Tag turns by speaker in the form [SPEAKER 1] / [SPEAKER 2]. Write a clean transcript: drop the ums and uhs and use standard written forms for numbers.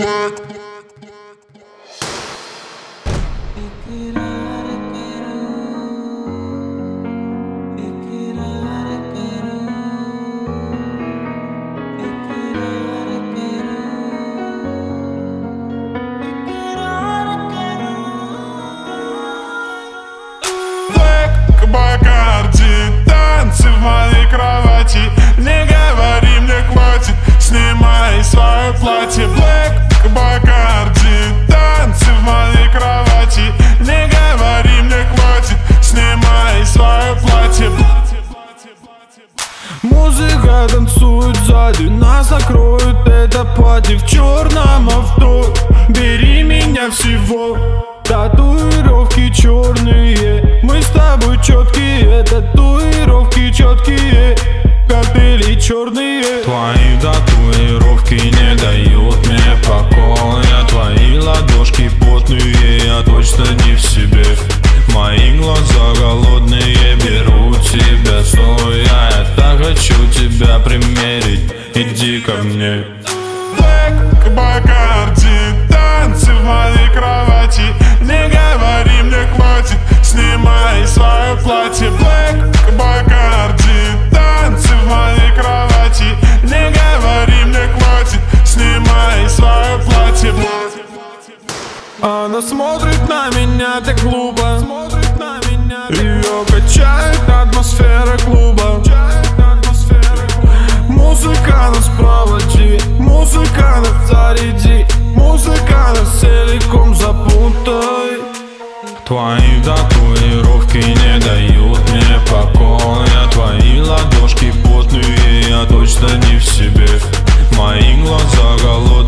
[SPEAKER 1] black.
[SPEAKER 2] Бакарди, танцы в моей кровати. Не говори, мне хватит, снимай свое платье. Блэк, Бакарди, танцы в моей кровати. Не говори, мне хватит, снимай свое платье. Музыка танцует сзади, нас накроет это пати. В черном авто, бери меня всего. Татуировки черные, мы с тобой четкие. Татуировки четкие, капели черные. Твои татуировки не дают мне покоя. Твои ладошки потные, я точно не в себе. Мои глаза голодные, беру тебя стоя. Я так хочу тебя примерить, иди ко мне. Блэк, Бакарди, танцы в моей кровати. Не говори, мне хватит, снимай свое платье. Блэк, Бакарди, танцы в моей кровати. Не говори, мне хватит, снимай свое платье. Она смотрит на меня так глупо, ее качает атмосфера клуба. Музыка нас проводи, музыка нас заряди, музыка нас целиком запутай. Твои татуировки не дают мне покоя. Твои ладошки потные, я точно не в себе. Мои глаза голодные.